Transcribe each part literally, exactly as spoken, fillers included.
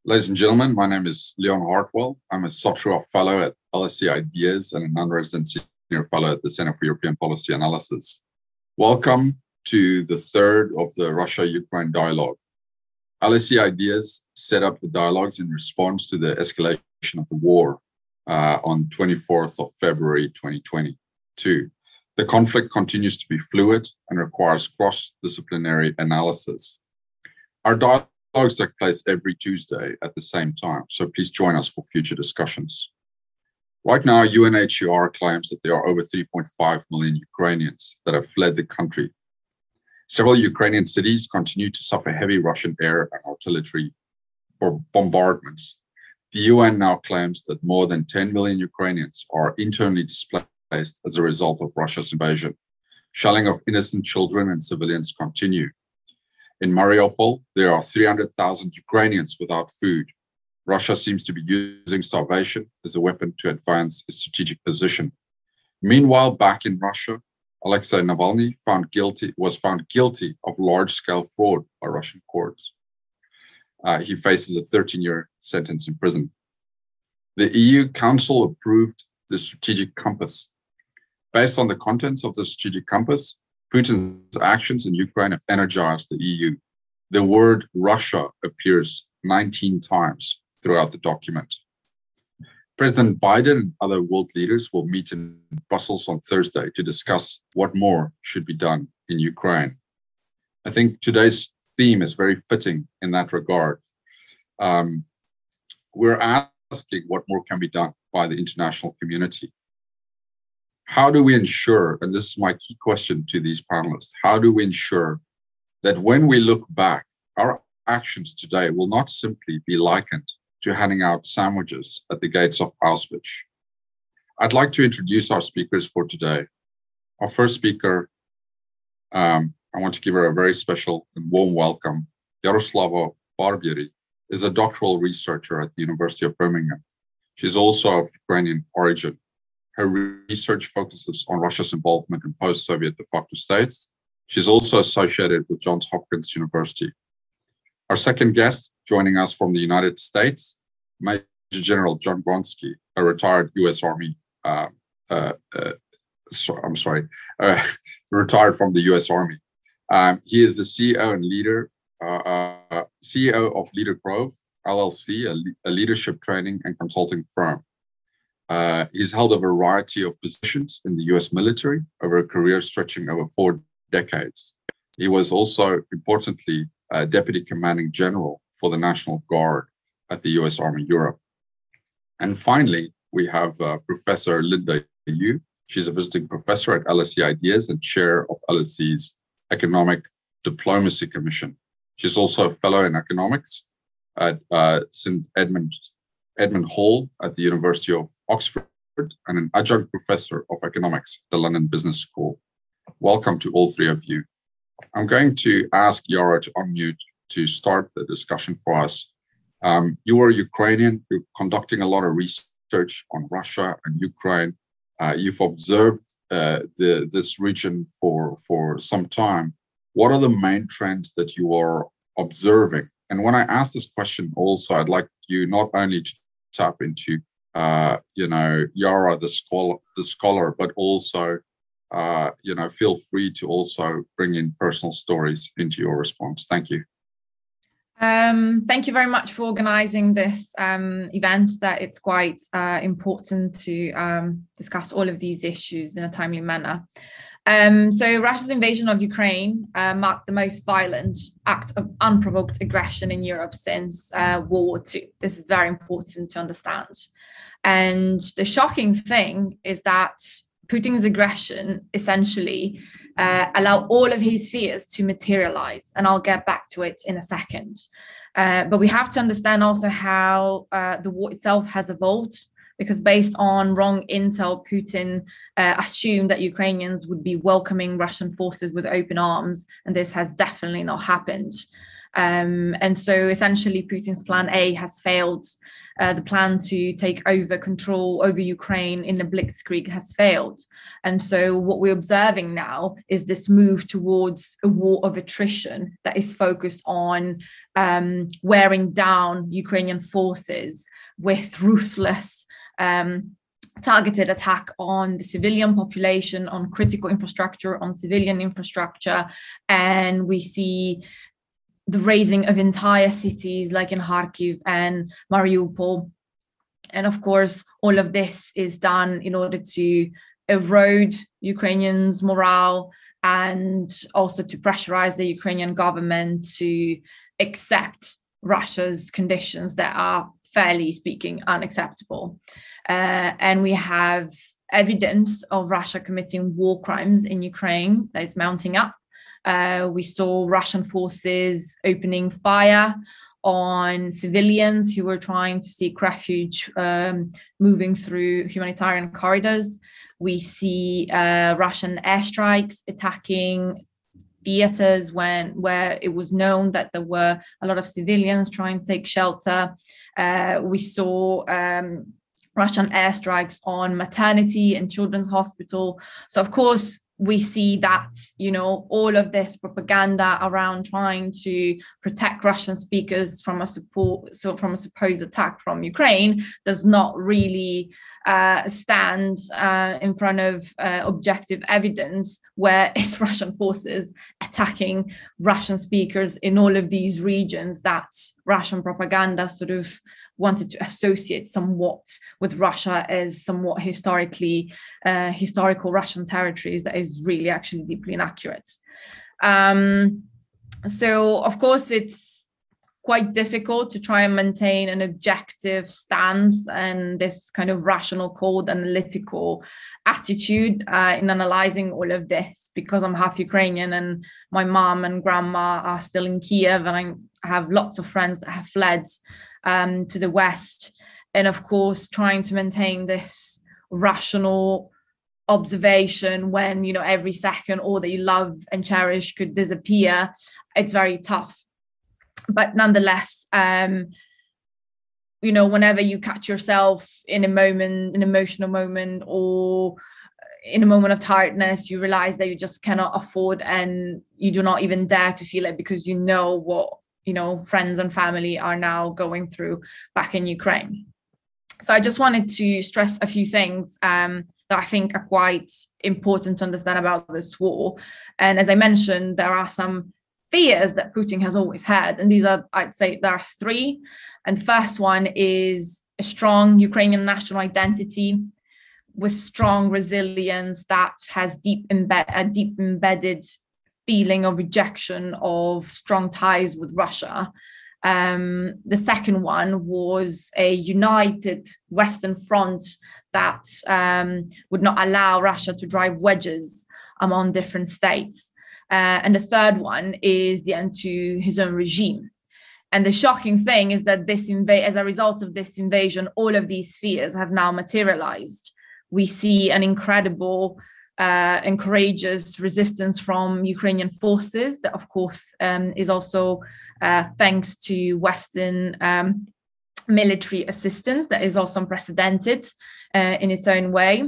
Ladies and gentlemen, my name is Leon Hartwell. I'm a Sotroff Fellow at L S E Ideas and a non-resident Senior Fellow at the Center for European Policy Analysis. Welcome to the third of the Russia-Ukraine dialogue. L S E Ideas set up the dialogues in response to the escalation of the war uh, on twenty-fourth of February twenty twenty-two. The conflict continues to be fluid and requires cross-disciplinary analysis. Our dialogues take place every Tuesday at the same time, so please join us for future discussions. Right now, U N H C R claims that there are over three point five million Ukrainians that have fled the country. Several Ukrainian cities continue to suffer heavy Russian air and artillery bombardments. The U N now claims that more than ten million Ukrainians are internally displaced as a result of Russia's invasion. Shelling of innocent children and civilians continue. In Mariupol, there are three hundred thousand Ukrainians without food. Russia seems to be using starvation as a weapon to advance its strategic position. Meanwhile, back in Russia, Alexei Navalny found guilty, was found guilty of large-scale fraud by Russian courts. Uh, he faces a thirteen-year sentence in prison. The E U Council approved the Strategic Compass. Based on the contents of the Strategic Compass, Putin's actions in Ukraine have energized the E U. The word Russia appears nineteen times throughout the document. President Biden and other world leaders will meet in Brussels on Thursday to discuss what more should be done in Ukraine. I think today's theme is very fitting in that regard. Um, we're asking what more can be done by the international community. How do we ensure, and this is my key question to these panelists, how do we ensure that when we look back, our actions today will not simply be likened to handing out sandwiches at the gates of Auschwitz? I'd like to introduce our speakers for today. Our first speaker, um, I want to give her a very special and warm welcome. Yaroslava Barbieri is a doctoral researcher at the University of Birmingham. She's also of Ukrainian origin. Her research focuses on Russia's involvement in post-Soviet de facto states. She's also associated with Johns Hopkins University. Our second guest, joining us from the United States, Major General John Gronsky, a retired U S Army, uh, uh, uh, so, I'm sorry, uh, retired from the U S Army. Um, he is the C E O and leader, uh, uh, C E O of Leader Grove, L L C, a, le- a leadership training and consulting firm. Uh, he's held a variety of positions in the U S military over a career stretching over four decades. He was also, importantly, uh, Deputy Commanding General for the National Guard at the U S Army Europe. And finally, we have uh, Professor Linda Yu. She's a visiting professor at L S E Ideas and chair of L S E's Economic Diplomacy Commission. She's also a fellow in economics at uh, Saint Edmund Edmund Hall at the University of Oxford and an adjunct professor of economics at the London Business School. Welcome to all three of you. I'm going to ask Yara to unmute to start the discussion for us. Um, you are Ukrainian, you're conducting a lot of research on Russia and Ukraine. Uh, you've observed uh, the, this region for, for some time. What are the main trends that you are observing? And when I ask this question also, I'd like you not only to tap into, uh, you know, Yara, the scholar, the scholar, but also, uh, you know, feel free to also bring in personal stories into your response. Thank you. Um, thank you very much for organizing this um, event. That it's quite uh, important to um, discuss all of these issues in a timely manner. Um, so Russia's invasion of Ukraine uh, marked the most violent act of unprovoked aggression in Europe since uh, World War Two. This is very important to understand. And the shocking thing is that Putin's aggression essentially uh, allowed all of his fears to materialize. And I'll get back to it in a second. Uh, but we have to understand also how uh, the war itself has evolved, because based on wrong intel, Putin uh, assumed that Ukrainians would be welcoming Russian forces with open arms, and this has definitely not happened. Um, and so essentially Putin's plan A has failed. Uh, the plan to take over control over Ukraine in the blitzkrieg has failed. And so what we're observing now is this move towards a war of attrition that is focused on um, wearing down Ukrainian forces with ruthless um, targeted attack on the civilian population, on critical infrastructure, on civilian infrastructure. And we see the razing of entire cities like in Kharkiv and Mariupol. And of course, all of this is done in order to erode Ukrainians' morale and also to pressurize the Ukrainian government to accept Russia's conditions that are, fairly speaking, unacceptable. Uh, and we have evidence of Russia committing war crimes in Ukraine that is mounting up. Uh, we saw Russian forces opening fire on civilians who were trying to seek refuge, um, moving through humanitarian corridors. We see uh, Russian airstrikes attacking theaters when where it was known that there were a lot of civilians trying to take shelter. Uh, we saw um, Russian airstrikes on maternity and children's hospital. So of course, we see that, you know, all of this propaganda around trying to protect Russian speakers from a support, so from a supposed attack from Ukraine does not really uh, stand uh, in front of uh, objective evidence, where it's Russian forces attacking Russian speakers in all of these regions that Russian propaganda sort of wanted to associate somewhat with Russia as somewhat historically uh, historical Russian territories that is really actually deeply inaccurate. Um, so of course it's quite difficult to try and maintain an objective stance and this kind of rational, cold, analytical attitude uh, in analyzing all of this, because I'm half Ukrainian and my mom and grandma are still in Kiev, and I have lots of friends that have fled um, to the West. And of course, trying to maintain this rational observation when, you know, every second all that you love and cherish could disappear, it's very tough. But nonetheless, um, you know, whenever you catch yourself in a moment, an emotional moment, or in a moment of tiredness, you realize that you just cannot afford, and you do not even dare to feel it, because you know what, you know, friends and family are now going through back in Ukraine. So I just wanted to stress a few things um, that I think are quite important to understand about this war. And as I mentioned, there are some fears that Putin has always had. And these are, I'd say there are three. And the first one is a strong Ukrainian national identity with strong resilience that has deep embed, a deep embedded feeling of rejection of strong ties with Russia. Um, the second one was a united Western front that um, would not allow Russia to drive wedges among different states. Uh, and the third one is the end to his own regime. And the shocking thing is that this inv- as a result of this invasion, all of these fears have now materialized. We see an incredible uh, and courageous resistance from Ukrainian forces that, of course, um, is also uh, thanks to Western um, military assistance that is also unprecedented uh, in its own way.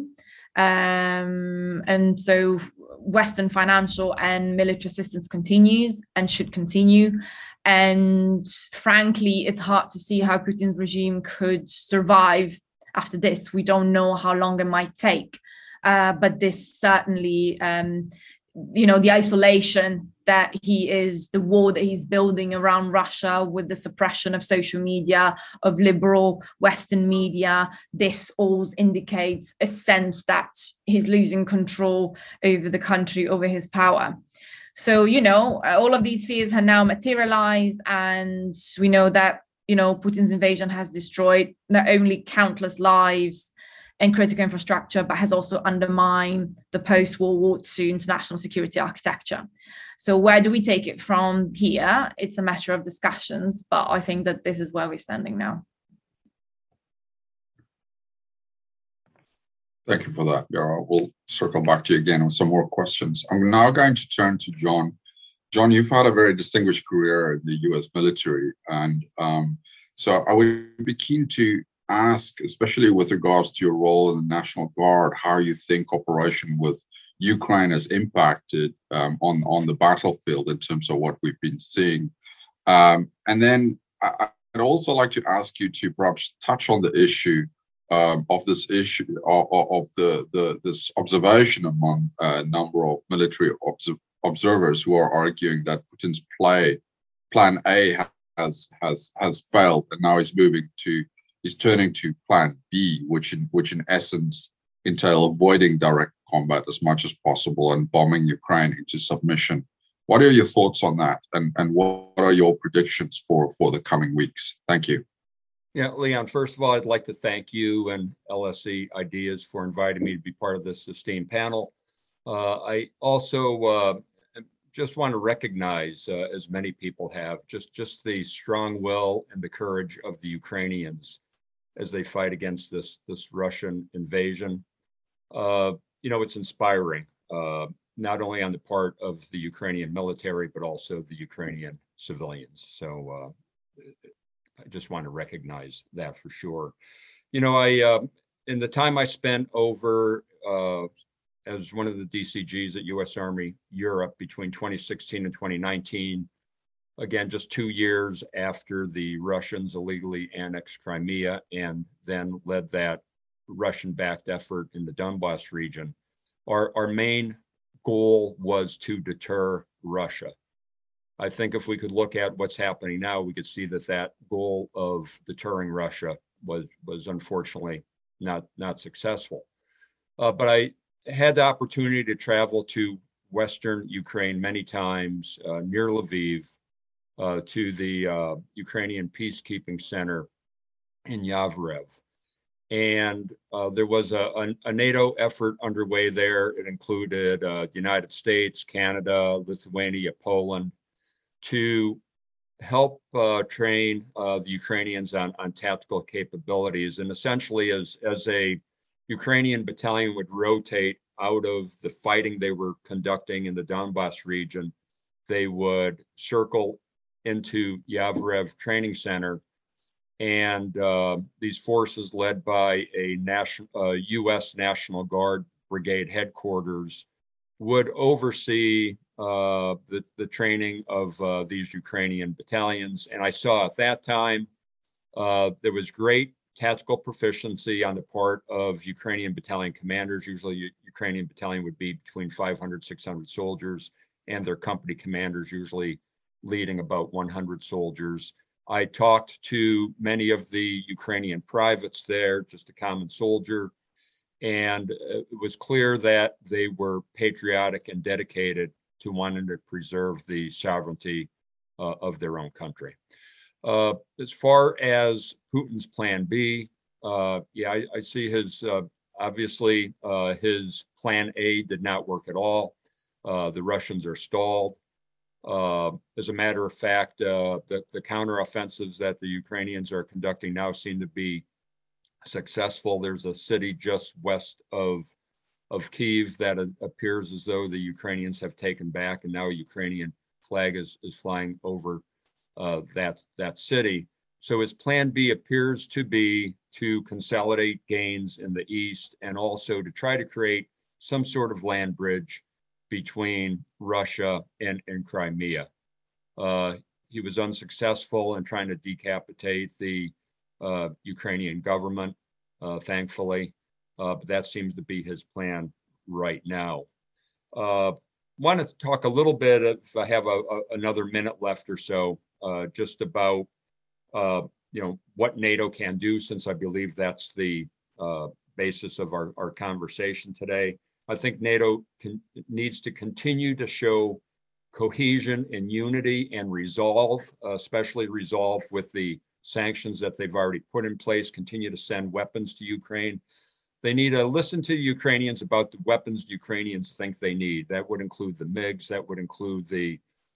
Um, and so Western financial and military assistance continues and should continue. And frankly, it's hard to see how Putin's regime could survive after this. We don't know how long it might take, uh, but this certainly, um, you know, the isolation that he is, the wall that he's building around Russia with the suppression of social media, of liberal Western media, this all indicates a sense that he's losing control over the country, over his power. So, you know, all of these fears have now materialized, and we know that, you know, Putin's invasion has destroyed not only countless lives and critical infrastructure, but has also undermined the post-World War Two international security architecture. So where do we take it from here? It's a matter of discussions, but I think that this is where we're standing now. Thank you for that, Yara. We'll circle back to you again with some more questions. I'm now going to turn to John John, you've had a very distinguished career in the U S military. And um, so I would be keen to ask, especially with regards to your role in the National Guard, how you think cooperation with Ukraine has impacted um, on, on the battlefield in terms of what we've been seeing. Um, and then I, I'd also like to ask you to perhaps touch on the issue um, of this issue of, of the, the this observation among a number of military observers observers who are arguing that Putin's play, Plan A, has has has failed, and now he's moving to, he's turning to Plan B, which in which in essence entail avoiding direct combat as much as possible and bombing Ukraine into submission. What are your thoughts on that, and and what are your predictions for for the coming weeks? Thank you. Yeah, Leon, first of all, I'd like to thank you and L S E Ideas for inviting me to be part of this esteemed panel. Uh, I also uh, just want to recognize, uh, as many people have, just, just the strong will and the courage of the Ukrainians as they fight against this, this Russian invasion. Uh, you know, it's inspiring, uh, not only on the part of the Ukrainian military, but also the Ukrainian civilians. So uh, I just want to recognize that for sure. You know, I, uh, in the time I spent over uh, as one of the D C Gs at U S Army Europe between twenty sixteen and twenty nineteen. Again, just two years after the Russians illegally annexed Crimea and then led that Russian-backed effort in the Donbass region. Our, our main goal was to deter Russia. I think if we could look at what's happening now, we could see that that goal of deterring Russia was, was unfortunately not, not successful. Uh, but I had the opportunity to travel to Western Ukraine many times, uh, near Lviv, uh, to the uh, Ukrainian Peacekeeping Center in Yavrev. And uh, there was a, a, a NATO effort underway there. It included uh, the United States, Canada, Lithuania, Poland, to help uh, train uh, the Ukrainians on, on tactical capabilities. And essentially, as, as a Ukrainian battalion would rotate out of the fighting they were conducting in the Donbass region, they would circle into Yavrev Training Center, and uh, these forces led by a national, uh, U S National Guard Brigade headquarters would oversee uh, the, the training of uh, these Ukrainian battalions. And I saw at that time, uh, there was great tactical proficiency on the part of Ukrainian battalion commanders. Usually Ukrainian battalion would be between five hundred, six hundred soldiers, and their company commanders usually leading about one hundred soldiers. I talked to many of the Ukrainian privates there, just a common soldier, and it was clear that they were patriotic and dedicated to wanting to preserve the sovereignty uh, of their own country. Uh, as far as Putin's Plan B, uh, yeah, I, I see his, uh, obviously, uh, his Plan A did not work at all. Uh, the Russians are stalled. Uh, as a matter of fact, uh, the, the counteroffensives that the Ukrainians are conducting now seem to be successful. There's a city just west of, of Kyiv that appears as though the Ukrainians have taken back, and now a Ukrainian flag is, is flying over Uh, that, that city. So his Plan B appears to be to consolidate gains in the east and also to try to create some sort of land bridge between Russia and, and Crimea. Uh, he was unsuccessful in trying to decapitate the uh, Ukrainian government, uh, thankfully, uh, but that seems to be his plan right now. Uh, wanted to talk a little bit, if I have a, a, another minute left or so, Uh, just about, uh, you know, what NATO can do, since I believe that's the uh, basis of our, our conversation today. I think NATO can, needs to continue to show cohesion and unity and resolve, uh, especially resolve with the sanctions that they've already put in place, continue to send weapons to Ukraine. They need to listen to Ukrainians about the weapons Ukrainians think they need. That would include the MiGs, that would include the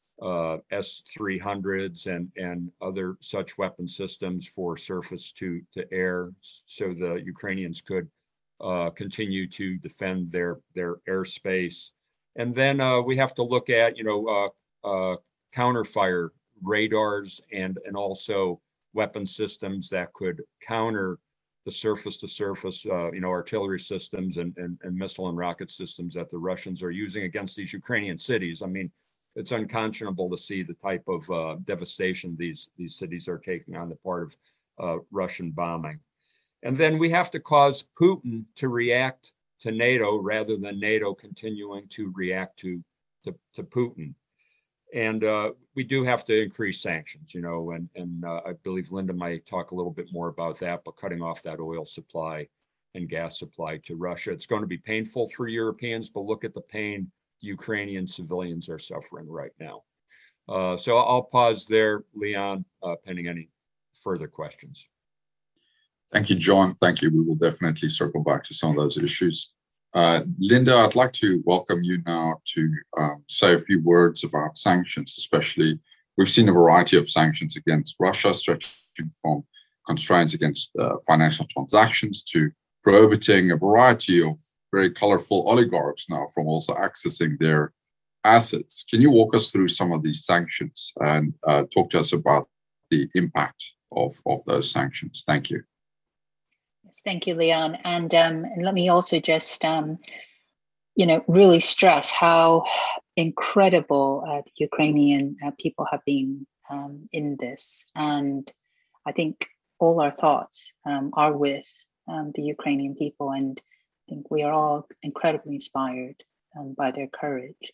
uh, S three hundreds and, and other such weapon systems for surface to, to air, so the Ukrainians could uh, continue to defend their, their airspace. And then uh, we have to look at, you know, uh, uh, counterfire radars and, and also weapon systems that could counter the surface-to-surface, uh, you know, artillery systems and, and, and missile and rocket systems that the Russians are using against these Ukrainian cities. I mean, it's unconscionable to see the type of uh, devastation these, these cities are taking on the part of uh, Russian bombing. And then we have to cause Putin to react to NATO rather than NATO continuing to react to, to, to Putin. And uh, we do have to increase sanctions, you know, and, and uh, I believe Linda might talk a little bit more about that, but cutting off that oil supply and gas supply to Russia. It's going to be painful for Europeans, but look at the pain the Ukrainian civilians are suffering right now. Uh, so I'll pause there, Leon, uh, pending any further questions. Thank you, John. Thank you. We will definitely circle back to some of those issues. Uh, Linda, I'd like to welcome you now to um, say a few words about sanctions, especially we've seen a variety of sanctions against Russia, stretching from constraints against uh, financial transactions to prohibiting a variety of very colorful oligarchs now from also accessing their assets. Can you walk us through some of these sanctions and uh, talk to us about the impact of, of those sanctions? Thank you. Thank you, Leon. And, um, and let me also just, um, you know, really stress how incredible uh, the Ukrainian uh, people have been um, in this. And I think all our thoughts um, are with um, the Ukrainian people. And I think we are all incredibly inspired um, by their courage.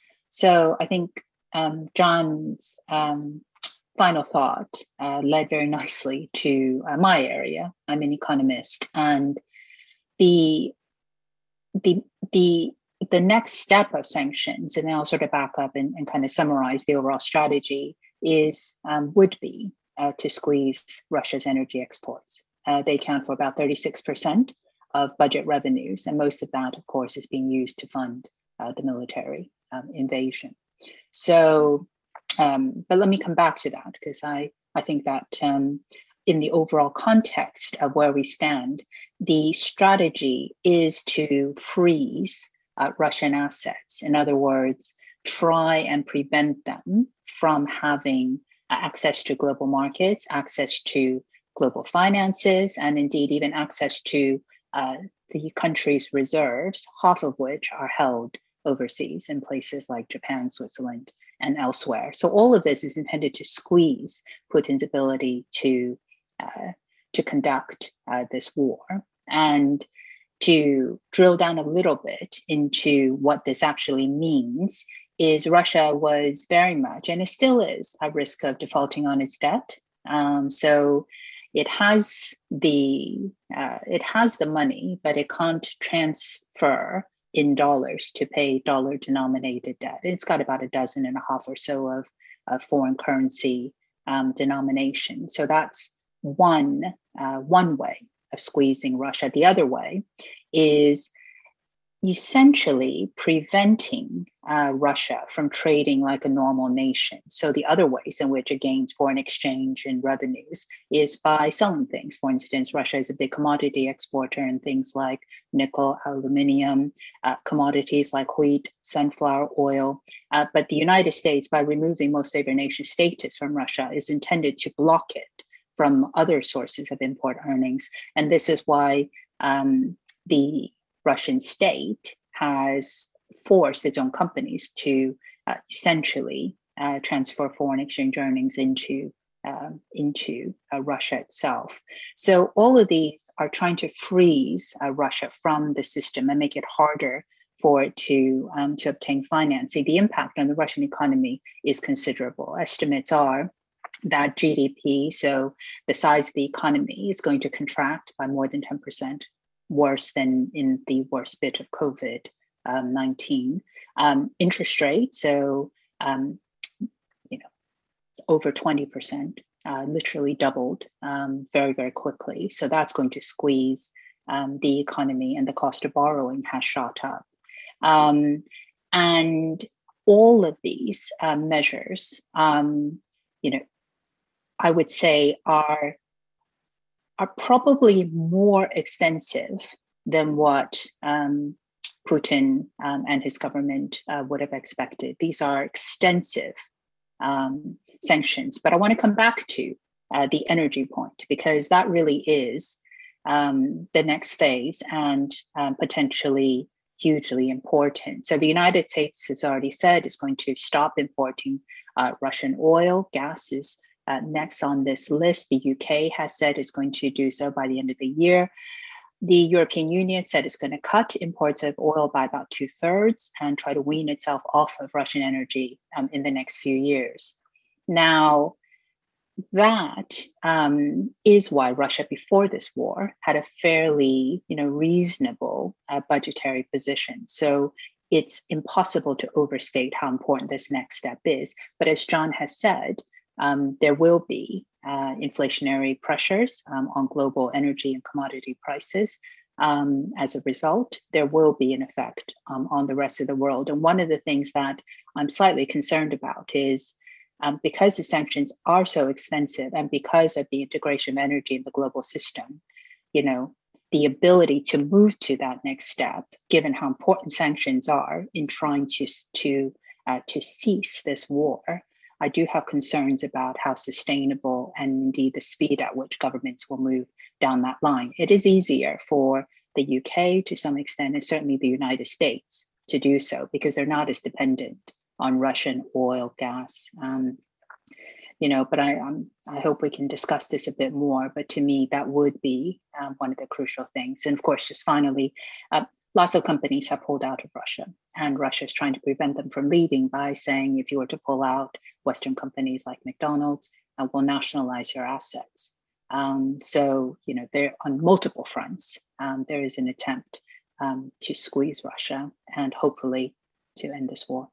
So I think um, John's um, final thought uh, led very nicely to uh, my area. I'm an economist, and the the the the next step of sanctions, and then I'll sort of back up and, and kind of summarize the overall strategy, is um, would be uh, to squeeze Russia's energy exports. Uh, they account for about thirty-six percent of budget revenues, and most of that, of course, is being used to fund uh, the military um, invasion. So. Um, but let me come back to that, because I, I think that um, in the overall context of where we stand, the strategy is to freeze uh, Russian assets. In other words, try and prevent them from having uh, access to global markets, access to global finances, and indeed even access to uh, the country's reserves, half of which are held overseas in places like Japan, Switzerland, and elsewhere. So all of this is intended to squeeze Putin's ability to uh, to conduct uh, this war. And to drill down a little bit into what this actually means is Russia was very much, and it still is, at risk of defaulting on its debt. Um, so it has the uh, it has the money, but it can't transfer in dollars to pay dollar denominated debt. It's got about a dozen and a half or so of, of foreign currency um, denomination. So that's one, uh, one way of squeezing Russia. The other way is essentially preventing uh, Russia from trading like a normal nation. So the other ways in which it gains foreign exchange and revenues is by selling things. For instance, Russia is a big commodity exporter in things like nickel, aluminium, uh, commodities like wheat, sunflower oil. Uh, but the United States, by removing most favored nation status from Russia, is intended to block it from other sources of import earnings. And this is why um, the Russian state has forced its own companies to uh, essentially uh, transfer foreign exchange earnings into uh, into uh, Russia itself. So all of these are trying to freeze uh, Russia from the system and make it harder for it to um, to obtain financing. The impact on the Russian economy is considerable. Estimates are that G D P, so the size of the economy, is going to contract by more than ten percent. Worse than in the worst bit of COVID nineteen. Um, interest rates, so um, you know, over twenty percent, uh, literally doubled um, very, very quickly. So that's going to squeeze um, the economy, and the cost of borrowing has shot up. Um, and all of these uh, measures, um, you know, I would say are are probably more extensive than what um, Putin um, and his government uh, would have expected. These are extensive um, sanctions. But I want to come back to uh, the energy point, because that really is um, the next phase and um, potentially hugely important. So the United States has already said it's going to stop importing uh, Russian oil. Gas is uh, next on this list. The U K has said it's going to do so by the end of the year. The European Union said it's going to cut imports of oil by about two thirds and try to wean itself off of Russian energy um, in the next few years. Now, that um, is why Russia, before this war, had a fairly, you know, reasonable uh, budgetary position. So it's impossible to overstate how important this next step is. But as John has said, um, there will be uh, inflationary pressures um, on global energy and commodity prices. Um, as a result, there will be an effect um, on the rest of the world. And one of the things that I'm slightly concerned about is Um, because the sanctions are so expensive and because of the integration of energy in the global system, you know, the ability to move to that next step, given how important sanctions are in trying to, to, uh, to cease this war, I do have concerns about how sustainable and indeed the speed at which governments will move down that line. It is easier for the U K to some extent, and certainly the United States, to do so because they're not as dependent on Russian oil, gas, um, you know, but I um, I hope we can discuss this a bit more. But to me, that would be um, one of the crucial things. And of course, just finally, uh, lots of companies have pulled out of Russia, and Russia is trying to prevent them from leaving by saying, if you were to pull out, Western companies like McDonald's uh, will nationalize your assets. Um, so, you know, there on multiple fronts, um, there is an attempt um, to squeeze Russia and hopefully to end this war.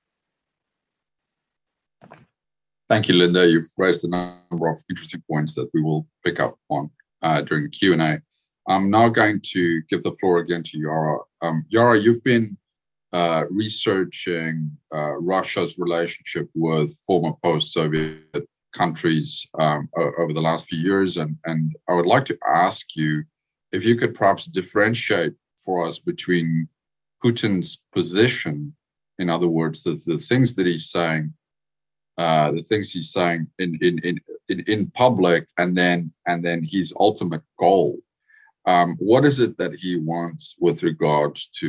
Thank you, Linda. You've raised a number of interesting points that we will pick up on uh, during the Q and A. I'm now going to give the floor again to Yara. Um, Yara, you've been uh, researching uh, Russia's relationship with former post-Soviet countries um, over the last few years, and, and I would like to ask you if you could perhaps differentiate for us between Putin's position, in other words, the, the things that he's saying, Uh, the things he's saying in, in in in public, and then and then his ultimate goal. Um, what is it that he wants with regards to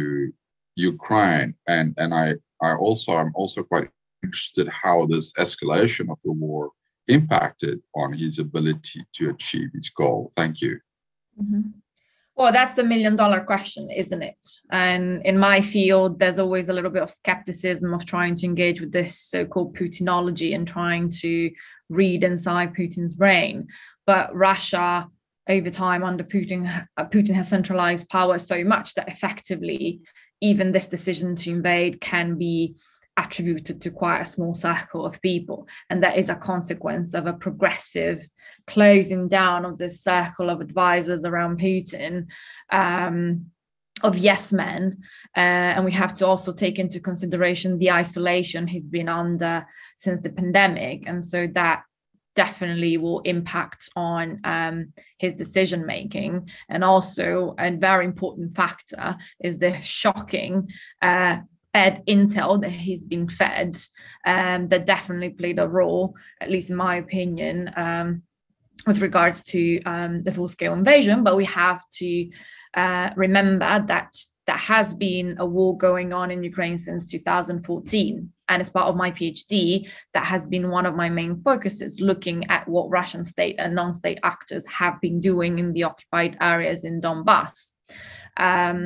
Ukraine? And and I I also I'm also quite interested how this escalation of the war impacted on his ability to achieve his goal. Thank you. Mm-hmm. Well, that's the million dollar question, isn't it? And in my field, there's always a little bit of skepticism of trying to engage with this so-called Putinology and trying to read inside Putin's brain. But Russia, over time under Putin, uh, Putin has centralized power so much that effectively, even this decision to invade can be attributed to quite a small circle of people. And that is a consequence of a progressive closing down of this circle of advisors around Putin, um, of yes men. Uh, and we have to also take into consideration the isolation he's been under since the pandemic. And so that definitely will impact on um, his decision making. And also a very important factor is the shocking uh, Ed intel that he's been fed, um, that definitely played a role, at least in my opinion, um, with regards to um, the full-scale invasion. But we have to uh, remember that there has been a war going on in Ukraine since two thousand fourteen. And as part of my PhD, that has been one of my main focuses, looking at what Russian state and non-state actors have been doing in the occupied areas in Donbass. Um,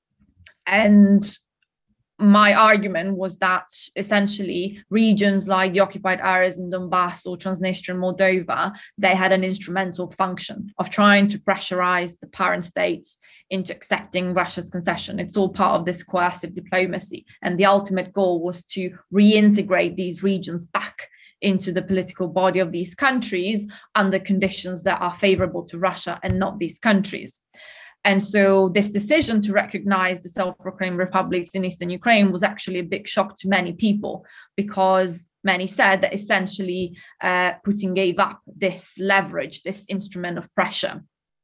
and my argument was that essentially regions like the occupied areas in Donbass or Transnistria and Moldova, they had an instrumental function of trying to pressurize the parent states into accepting Russia's concession. It's all part of this coercive diplomacy. And the ultimate goal was to reintegrate these regions back into the political body of these countries under conditions that are favorable to Russia and not these countries. And so this decision to recognize the self-proclaimed republics in eastern Ukraine was actually a big shock to many people, because many said that essentially uh, Putin gave up this leverage, this instrument of pressure.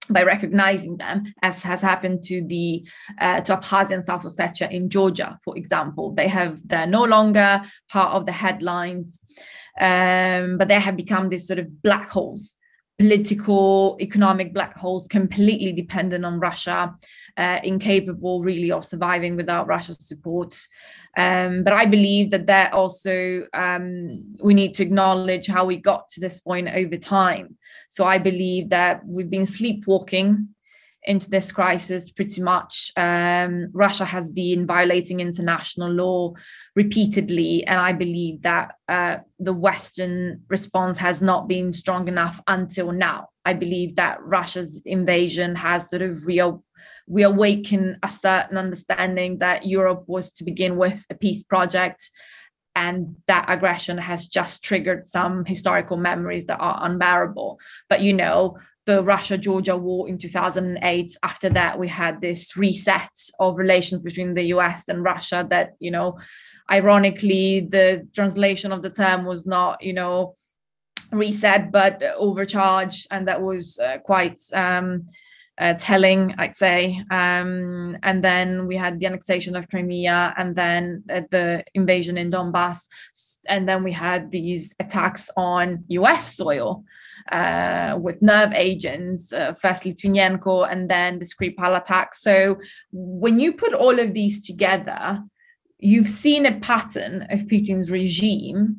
by recognizing them, as has happened to the uh, to Abkhazia and South Ossetia in Georgia, for example. They have they're no longer part of the headlines, um, but they have become these sort of black holes, political, economic black holes, completely dependent on Russia, uh, incapable really of surviving without Russia's support. Um, but I believe that that also um, we need to acknowledge how we got to this point over time. So I believe that we've been sleepwalking into this crisis pretty much. Um, Russia has been violating international law repeatedly, and I believe that uh, the Western response has not been strong enough until now. I believe that Russia's invasion has sort of real we awaken a certain understanding that Europe was to begin with a peace project, and that aggression has just triggered some historical memories that are unbearable. But, you know, the Russia-Georgia war in two thousand eight, after that, we had this reset of relations between the U S and Russia that, you know, ironically, the translation of the term was not, you know, reset, but overcharge. And that was uh, quite... Um, Uh, telling, I'd say. Um, and then we had the annexation of Crimea, and then uh, the invasion in Donbass. And then we had these attacks on U S soil uh, with nerve agents, uh, first Litvinenko, and then the Skripal attack. So when you put all of these together, you've seen a pattern of Putin's regime.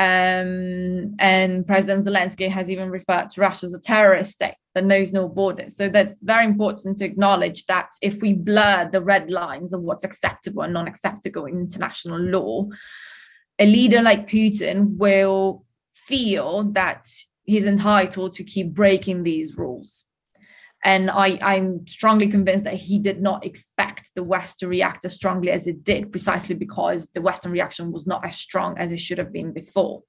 Um, and President Zelensky has even referred to Russia as a terrorist state that knows no borders. So that's very important to acknowledge that if we blur the red lines of what's acceptable and non-acceptable in international law, a leader like Putin will feel that he's entitled to keep breaking these rules. And I, I'm strongly convinced that he did not expect the West to react as strongly as it did, precisely because the Western reaction was not as strong as it should have been before.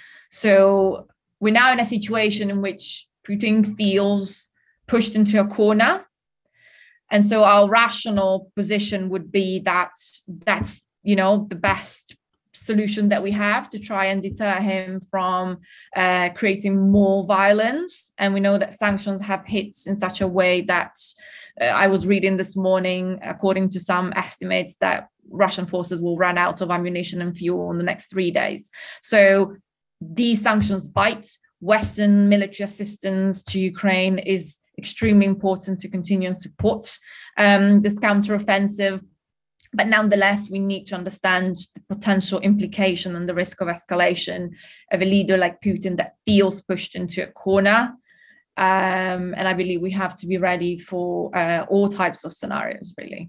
So we're now in a situation in which Putin feels pushed into a corner. And so our rational position would be that that's, you know, the best solution that we have to try and deter him from uh, creating more violence. And we know that sanctions have hit in such a way that uh, I was reading this morning, according to some estimates, that Russian forces will run out of ammunition and fuel in the next three days. So these sanctions bite. Western military assistance to Ukraine is extremely important to continue and support um, this counteroffensive. But nonetheless, we need to understand the potential implication and the risk of escalation of a leader like Putin that feels pushed into a corner. Um, and I believe we have to be ready for uh, all types of scenarios, really.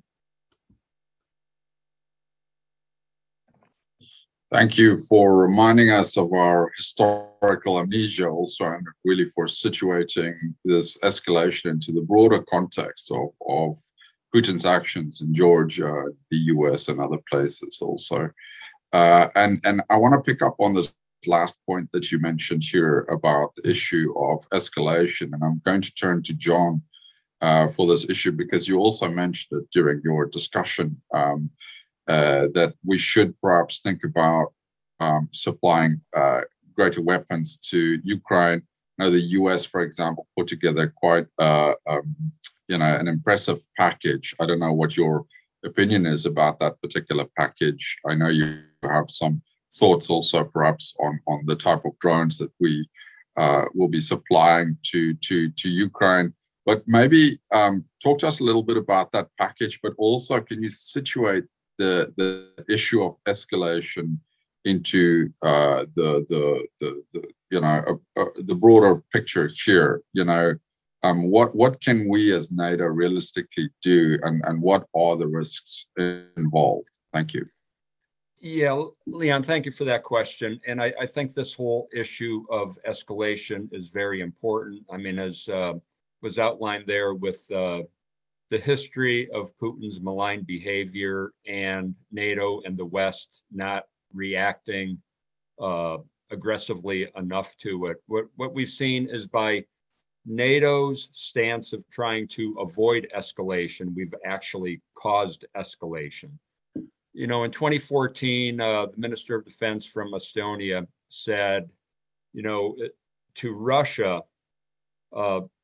Thank you for reminding us of our historical amnesia also, and really for situating this escalation into the broader context of, of Putin's actions in Georgia, the U S, and other places also. Uh, and, and I want to pick up on this last point that you mentioned here about the issue of escalation. And I'm going to turn to John uh, for this issue, because you also mentioned it during your discussion, um, uh, that we should perhaps think about um, supplying uh, greater weapons to Ukraine. Now, the U S, for example, put together quite uh, um, you know, an impressive package. I don't know what your opinion is about that particular package. I know you have some thoughts also perhaps on, on the type of drones that we uh, will be supplying to, to, to Ukraine. But maybe um, talk to us a little bit about that package, but also can you situate the, the issue of escalation into uh, the, the, the, the, you know, uh, uh, the broader picture here, you know, Um, what what can we as NATO realistically do, and, and what are the risks involved? Thank you. Yeah, Leon, thank you for that question. And I, I think this whole issue of escalation is very important. I mean, as uh, was outlined there with uh, the history of Putin's malign behavior and NATO and the West not reacting uh, aggressively enough to it. What, what we've seen is by NATO's stance of trying to avoid escalation, we've actually caused escalation. You know, in twenty fourteen, uh, the Minister of Defense from Estonia said, you know, to Russia, uh,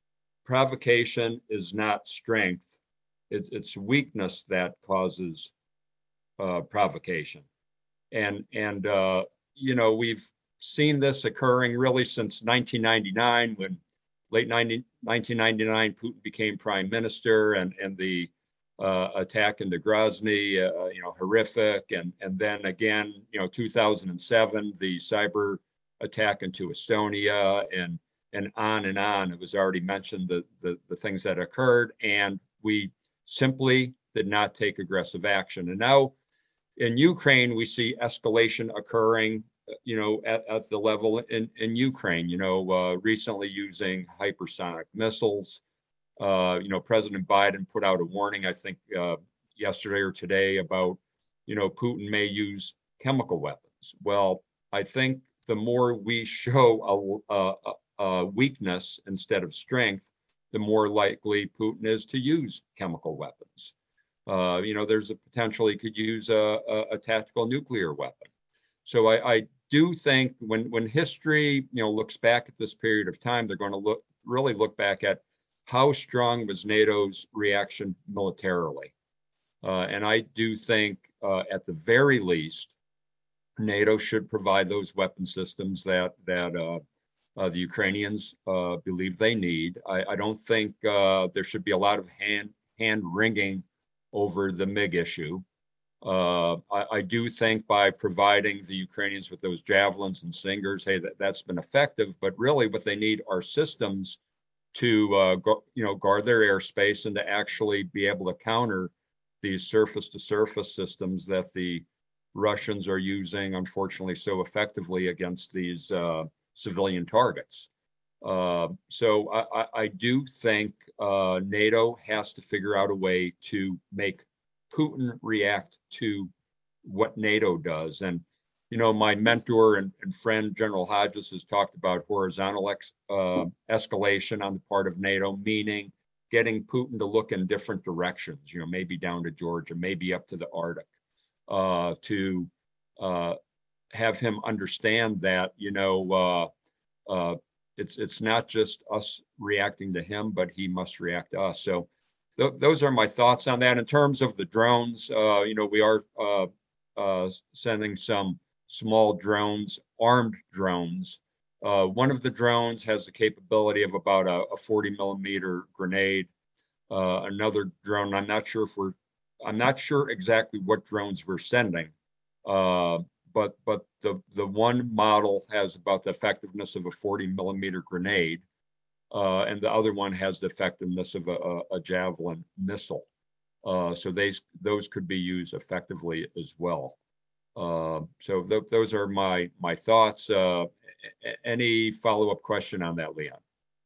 provocation is not strength. It, it's weakness that causes uh, provocation. And, and uh, you know, we've seen this occurring really since nineteen ninety-nine, when late nineteen ninety-nine, Putin became prime minister, and, and the uh, attack into Grozny, uh, you know, horrific. And, and then again, you know, two thousand seven, the cyber attack into Estonia, and, and on and on. It was already mentioned, the, the, the things that occurred, and we simply did not take aggressive action. And now in Ukraine, we see escalation occurring, you know, at, at the level in, in Ukraine, you know, uh, recently using hypersonic missiles. Uh, you know, President Biden put out a warning, I think, uh, yesterday or today about, you know, Putin may use chemical weapons. Well, I think the more we show a, a, a weakness instead of strength, the more likely Putin is to use chemical weapons. Uh, you know, there's a potential he could use a, a, a tactical nuclear weapon. So I, I do think when when history, you know, looks back at this period of time, they're going to look really look back at how strong was NATO's reaction militarily. Uh, and I do think uh, at the very least, NATO should provide those weapon systems that that uh, uh, the Ukrainians uh, believe they need. I, I don't think uh, there should be a lot of hand hand wringing over the MiG issue. Uh, I, I do think by providing the Ukrainians with those javelins and Stingers, hey, that, that's been effective. But really, what they need are systems to uh, go, you know, guard their airspace and to actually be able to counter these surface-to-surface systems that the Russians are using, unfortunately, so effectively against these uh, civilian targets. Uh, so I, I do think uh, NATO has to figure out a way to make Putin react to what NATO does. And, you know, my mentor and, and friend, General Hodges, has talked about horizontal ex, uh, escalation on the part of NATO, meaning getting Putin to look in different directions, you know, maybe down to Georgia, maybe up to the Arctic, uh, to uh, have him understand that, you know, uh, uh, it's it's not just us reacting to him, but he must react to us. So th- those are my thoughts on that. In terms of the drones, uh, you know, we are uh, uh, sending some small drones, armed drones. Uh, one of the drones has the capability of about a, a forty millimeter grenade. Uh, another drone, I'm not sure if we're, I'm not sure exactly what drones we're sending, uh, but but the the one model has about the effectiveness of a forty millimeter grenade, uh, and the other one has the effectiveness of a, a, a javelin missile. Uh, so they, those could be used effectively as well. Uh, so th- those are my my thoughts. Uh, any follow-up question on that, Leon?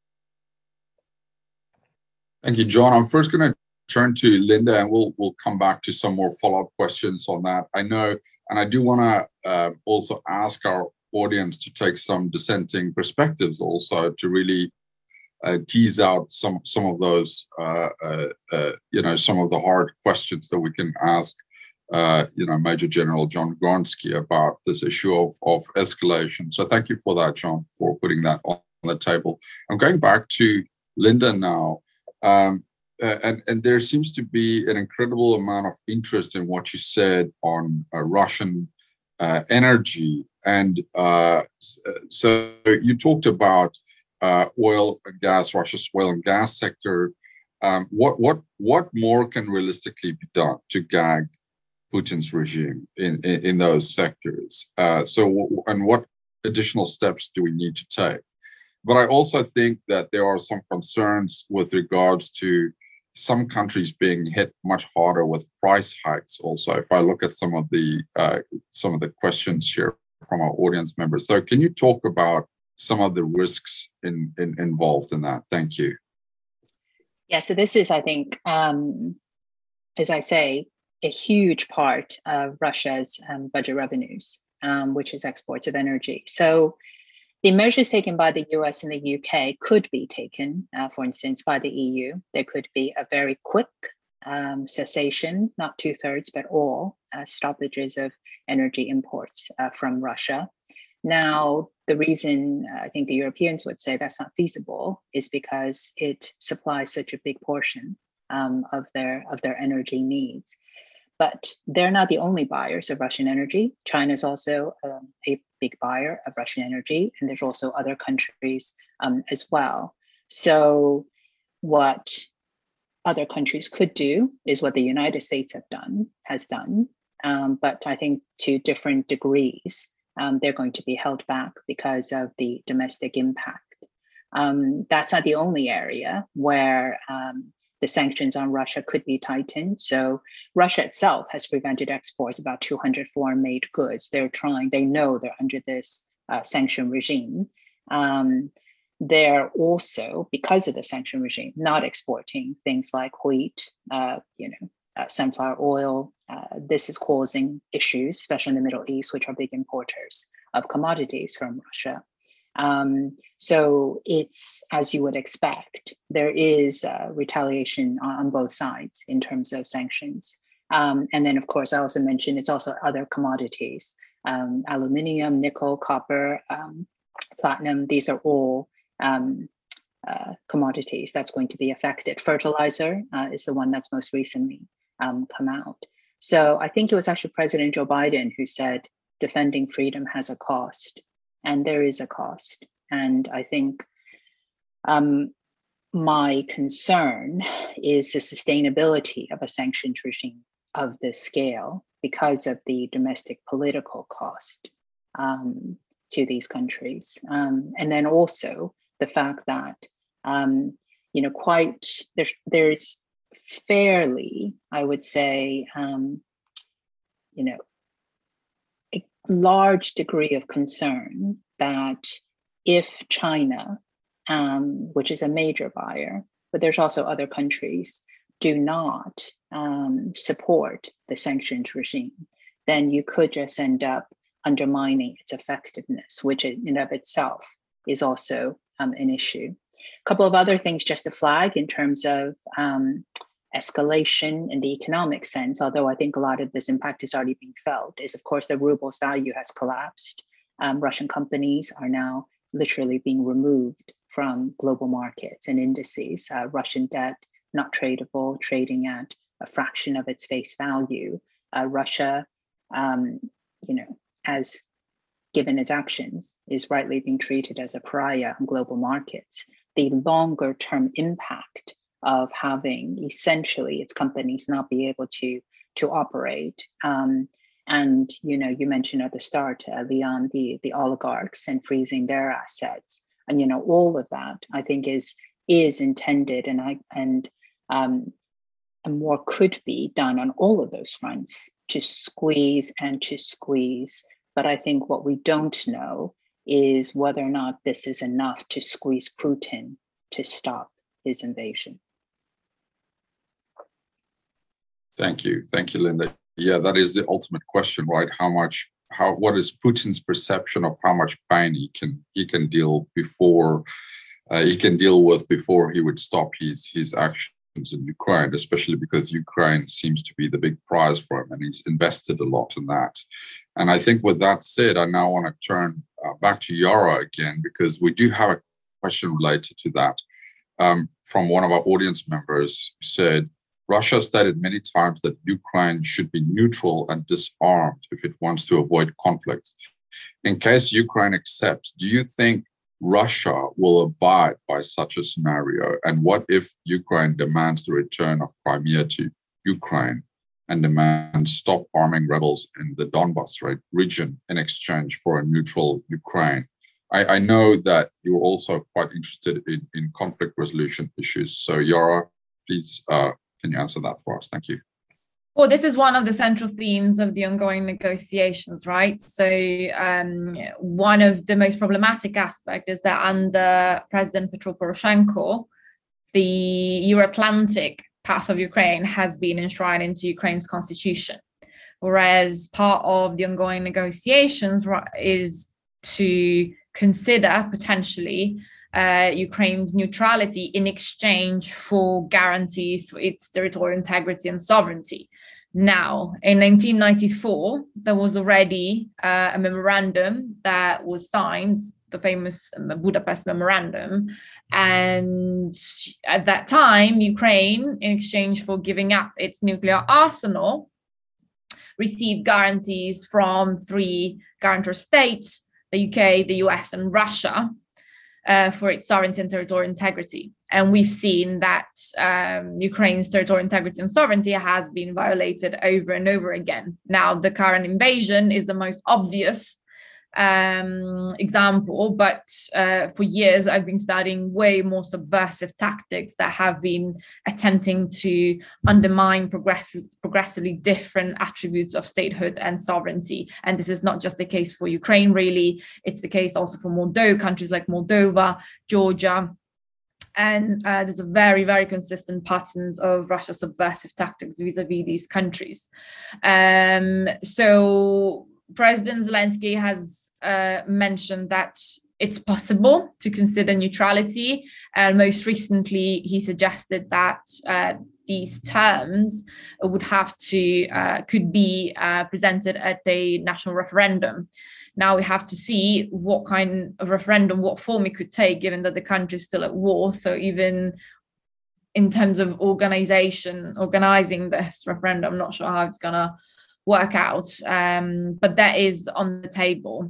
Thank you, John. I'm first going to turn to Linda, and we'll we'll come back to some more follow-up questions on that. I know, and I do want to uh, also ask our audience to take some dissenting perspectives, also to really uh, tease out some some of those, uh, uh, uh, you know, some of the hard questions that we can ask, uh, you know, Major General John Gonski about this issue of of escalation. So thank you for that, John, for putting that on the table. I'm going back to Linda now. Um, uh, and, and there seems to be an incredible amount of interest in what you said on uh, Russian uh, energy. And uh, so you talked about uh, oil and gas, Russia's oil and gas sector. Um, what, what, what more can realistically be done to gag Putin's regime in, in, in those sectors? Uh, so, and what additional steps do we need to take? But I also think that there are some concerns with regards to some countries being hit much harder with price hikes. Also, if I look at some of the uh, some of the questions here from our audience members, so can you talk about some of the risks in, in, involved in that? Thank you. Yeah. So this is, I think, um, as I say, a huge part of Russia's um, budget revenues, um, which is exports of energy. So the measures taken by the U S and the U K could be taken, uh, for instance, by the E U. There could be a very quick um, cessation, not two thirds, but all uh, stoppages of energy imports uh, from Russia. Now, the reason I think the Europeans would say that's not feasible is because it supplies such a big portion um, of their of their energy needs. But they're not the only buyers of Russian energy. China is also um, a big buyer of Russian energy, and there's also other countries um, as well. So what other countries could do is what the United States have done, has done, um, but I think to different degrees. Um, they're going to be held back because of the domestic impact. Um, that's not the only area where um, the sanctions on Russia could be tightened. So Russia itself has prevented exports about two hundred foreign-made goods. They're trying, they know they're under this uh, sanction regime. Um, they're also, because of the sanction regime, not exporting things like wheat, uh, you know, uh, sunflower oil. Uh, this is causing issues, especially in the Middle East, which are big importers of commodities from Russia. Um, so it's, as you would expect, there is uh, retaliation on, on both sides in terms of sanctions. Um, and then, of course, I also mentioned it's also other commodities, um, aluminium, nickel, copper, um, platinum. These are all um, uh, commodities that's going to be affected. Fertilizer uh, is the one that's most recently um, come out. So I think it was actually President Joe Biden who said, defending freedom has a cost, and there is a cost. And I think um, my concern is the sustainability of a sanctions regime of this scale because of the domestic political cost um, to these countries. Um, and then also the fact that, um, you know, quite, there's, there's fairly, I would say, um, you know, a large degree of concern that if China, um, which is a major buyer, but there's also other countries, do not um, support the sanctions regime, then you could just end up undermining its effectiveness, which in and of itself is also um, an issue. A couple of other things just to flag in terms of um, escalation in the economic sense, although I think a lot of this impact is already being felt, is of course the ruble's value has collapsed. Um, Russian companies are now literally being removed from global markets and indices. Uh, Russian debt, not tradable, trading at a fraction of its face value. Uh, Russia, um, you know, as given its actions, is rightly being treated as a pariah in global markets. The longer term impact of having essentially its companies not be able to, to operate. Um, and, you know, you mentioned at the start, uh, Leon, the, the oligarchs and freezing their assets. And, you know, all of that, I think, is is intended and I and um, and more could be done on all of those fronts to squeeze and to squeeze. But I think what we don't know is whether or not this is enough to squeeze Putin to stop his invasion. Thank you. Thank you, Linda. Yeah, that is the ultimate question, right? How much, how, what is Putin's perception of how much pain he can, he can deal before, uh, he can deal with before he would stop his, his actions in Ukraine, especially because Ukraine seems to be the big prize for him and he's invested a lot in that. And I think with that said, I now want to turn uh, back to Yara again, because we do have a question related to that um, from one of our audience members who said, Russia stated many times that Ukraine should be neutral and disarmed if it wants to avoid conflicts. In case Ukraine accepts, do you think Russia will abide by such a scenario? And what if Ukraine demands the return of Crimea to Ukraine and demands stop arming rebels in the Donbas right, region in exchange for a neutral Ukraine? I, I know that you're also quite interested in, in conflict resolution issues. So Yara, please, uh, can you answer that for us? Thank you. Well, this is one of the central themes of the ongoing negotiations, right? So um, one of the most problematic aspects is that under President Petro Poroshenko, the Euro-Atlantic path of Ukraine has been enshrined into Ukraine's constitution, whereas part of the ongoing negotiations is to consider potentially Uh, Ukraine's neutrality in exchange for guarantees for its territorial integrity and sovereignty. Now, in nineteen ninety-four, there was already uh, a memorandum that was signed, the famous Budapest Memorandum. And at that time, Ukraine, in exchange for giving up its nuclear arsenal, received guarantees from three guarantor states, the U K, the U S, and Russia, uh, for its sovereignty and territorial integrity. And we've seen that um, Ukraine's territorial integrity and sovereignty has been violated over and over again. Now, the current invasion is the most obvious um, example, but uh, for years I've been studying way more subversive tactics that have been attempting to undermine progress- progressively different attributes of statehood and sovereignty. And this is not just the case for Ukraine, really. It's the case also for Moldova, countries like Moldova, Georgia. And uh, there's a very, very consistent patterns of Russia's subversive tactics vis-a-vis these countries. Um, so President Zelensky has uh, mentioned that it's possible to consider neutrality. And most recently, he suggested that uh, these terms would have to, uh, could be uh, presented at a national referendum. Now we have to see what kind of referendum, what form it could take, given that the country is still at war. So even in terms of organization, organizing this referendum, I'm not sure how it's gonna work out, um, but that is on the table.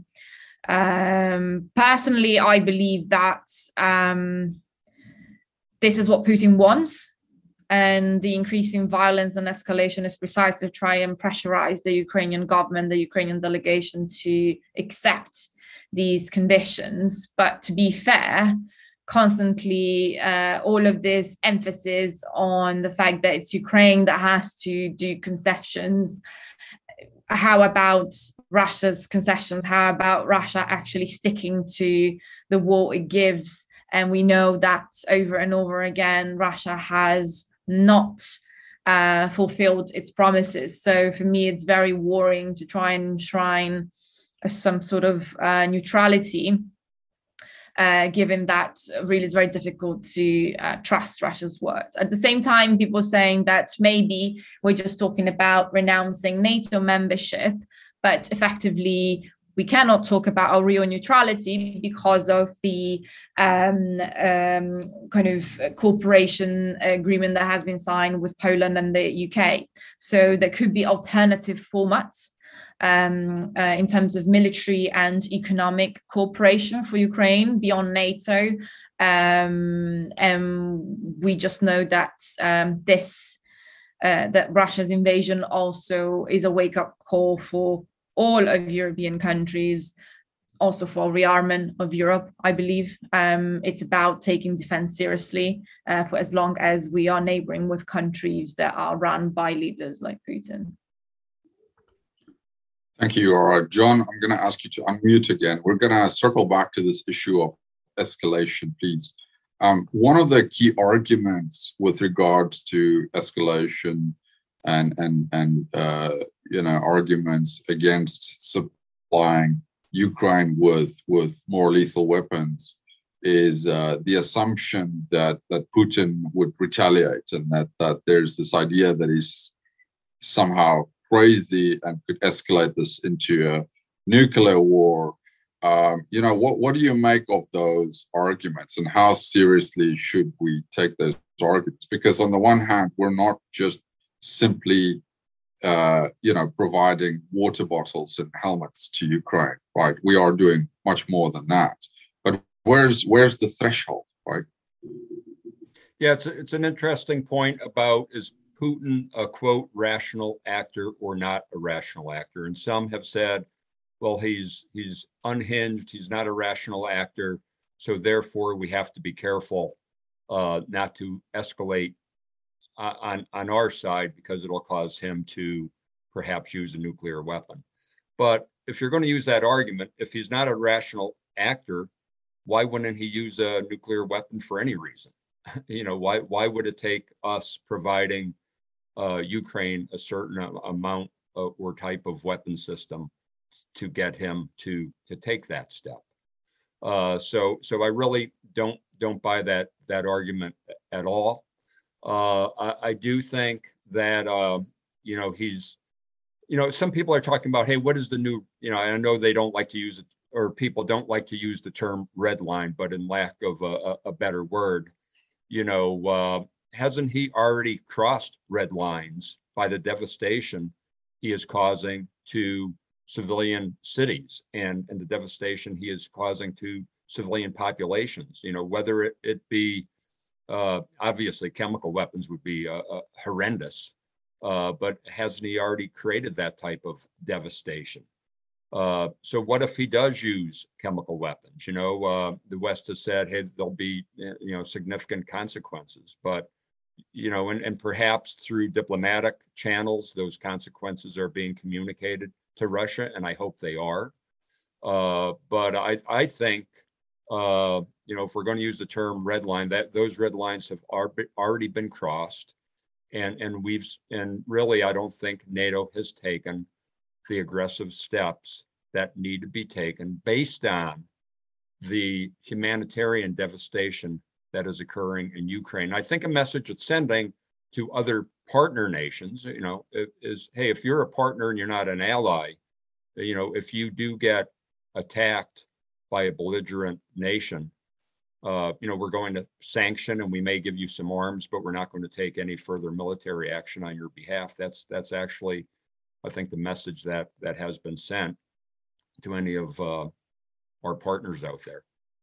Um, personally, I believe that um, this is what Putin wants. And the increasing violence and escalation is precisely to try and pressurize the Ukrainian government, the Ukrainian delegation to accept these conditions. But to be fair, constantly uh, all of this emphasis on the fact that it's Ukraine that has to do concessions. How about Russia's concessions? How about Russia actually sticking to the wall it gives? And we know that over and over again, Russia has not uh, fulfilled its promises. So for me, it's very worrying to try and enshrine some sort of uh, neutrality, uh, given that really it's very difficult to uh, trust Russia's words. At the same time, people are saying that maybe we're just talking about renouncing NATO membership, but effectively we cannot talk about our real neutrality because of the um, um, kind of cooperation agreement that has been signed with Poland and the U K. So there could be alternative formats um, uh, in terms of military and economic cooperation for Ukraine beyond NATO. Um, and we just know that um, this, uh, that Russia's invasion also is a wake-up call for all of European countries, also for rearmament of Europe, I believe. Um, it's about taking defense seriously uh, for as long as we are neighboring with countries that are run by leaders like Putin. Thank you, Aura. John, I'm going to ask you to unmute again. We're going to circle back to this issue of escalation, please. Um, one of the key arguments with regards to escalation and and and uh, you know arguments against supplying Ukraine with with more lethal weapons is uh, the assumption that that Putin would retaliate, and that that there's this idea that he's somehow crazy and could escalate this into a nuclear war. Um, you know, what what do you make of those arguments, and how seriously should we take those arguments? Because on the one hand, we're not just simply, uh, you know, providing water bottles and helmets to Ukraine, right? We are doing much more than that. But where's where's the threshold, right? Yeah, it's a, it's an interesting point about, is Putin a, quote, rational actor or not a rational actor? And some have said, well, he's he's unhinged, he's not a rational actor, so therefore we have to be careful uh, not to escalate on, on our side, because it'll cause him to perhaps use a nuclear weapon. But if you're going to use that argument, if he's not a rational actor, why wouldn't he use a nuclear weapon for any reason? You know, why why would it take us providing uh, Ukraine a certain amount of, or type of weapon system to get him to to take that step? Uh, so so I really don't don't buy that that argument at all. Uh, I, I do think that uh, you know, he's, you know, some people are talking about, hey, what is the new, you know, I know they don't like to use it, or people don't like to use the term red line, but in lack of a, a better word, you know, uh, hasn't he already crossed red lines by the devastation he is causing to civilian cities and, and the devastation he is causing to civilian populations? You know, whether it, it be, uh, obviously chemical weapons would be uh, uh, horrendous, uh, but hasn't he already created that type of devastation? Uh, so what if he does use chemical weapons? You know, uh, the West has said, hey, there'll be, you know, significant consequences, but, you know, and, and perhaps through diplomatic channels, those consequences are being communicated to Russia, and I hope they are. Uh, but I, I think, uh, you know, if we're going to use the term red line, that those red lines have already been crossed. And, and we've, and really, I don't think NATO has taken the aggressive steps that need to be taken based on the humanitarian devastation that is occurring in Ukraine. I think a message it's sending to other partner nations, you know, is, hey, if you're a partner and you're not an ally, you know, if you do get attacked by a belligerent nation, uh, you know, we're going to sanction and we may give you some arms, but we're not going to take any further military action on your behalf. That's that's actually, I think, the message that that has been sent to any of uh, our partners out there.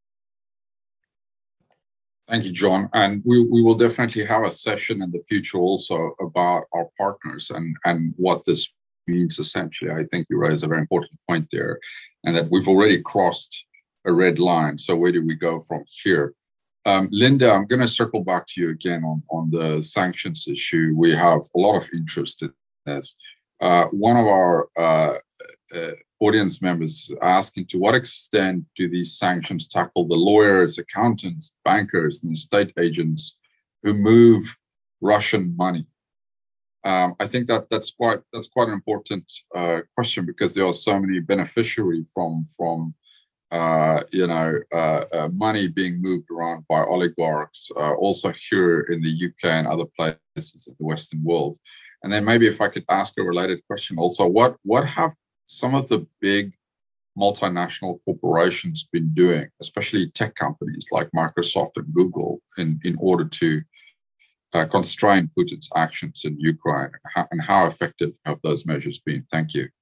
Thank you, John. And we, we will definitely have a session in the future also about our partners and, and what this means essentially. I think you raise a very important point there, and that we've already crossed a red line. So where do we go from here? Um, Linda, I'm going to circle back to you again on, on the sanctions issue. We have a lot of interest in this. Uh, one of our uh, uh, audience members asking, to what extent do these sanctions tackle the lawyers, accountants, bankers, and estate agents who move Russian money? Um, I think that that's quite that's quite an important uh, question, because there are so many beneficiaries from from uh, you know uh, uh, money being moved around by oligarchs, uh, also here in the U K and other places in the Western world. And then maybe if I could ask a related question also, what what have some of the big multinational corporations been doing, especially tech companies like Microsoft and Google, in, in order to uh, constrain Putin's actions in Ukraine? How, and how effective have those measures been? Thank you.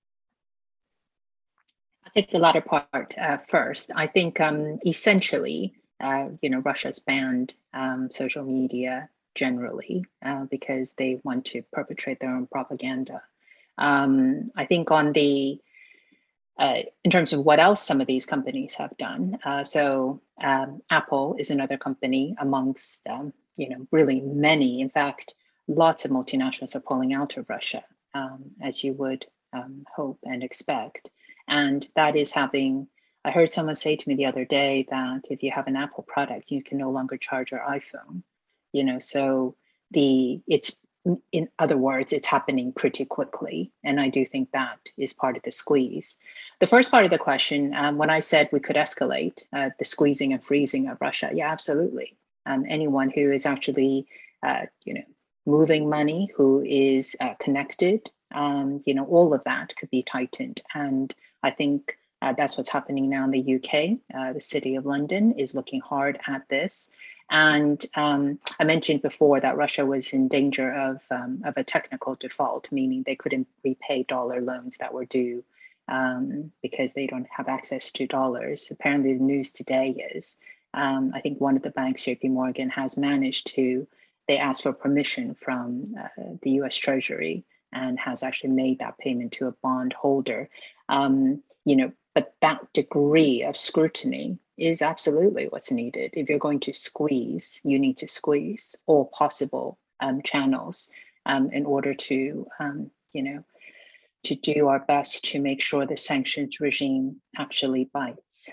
I'll take the latter part uh, first. I think um, essentially, uh, you know, Russia's banned um, social media generally uh, because they want to perpetrate their own propaganda. Um, I think on the, uh, in terms of what else some of these companies have done, uh, so um, Apple is another company amongst, um, you know, really many. In fact, lots of multinationals are pulling out of Russia, um, as you would um, hope and expect. And that is having, I heard someone say to me the other day that if you have an Apple product, you can no longer charge your iPhone. You know, so the it's, in other words, it's happening pretty quickly. And I do think that is part of the squeeze. The first part of the question, um, when I said we could escalate uh, the squeezing and freezing of Russia, yeah, absolutely. Um, anyone who is actually, uh, you know, moving money, who is uh, connected, um, you know, all of that could be tightened. And I think uh, that's what's happening now in the U K. Uh, the City of London is looking hard at this. And um, I mentioned before that Russia was in danger of, um, of a technical default, meaning they couldn't repay dollar loans that were due um, because they don't have access to dollars. Apparently the news today is, um, I think one of the banks, J P Morgan, has managed to, they asked for permission from uh, the U S Treasury and has actually made that payment to a bond holder. Um, you know, but that degree of scrutiny is absolutely what's needed. If you're going to squeeze, you need to squeeze all possible um, channels um, in order to, um, you know, to do our best to make sure the sanctions regime actually bites.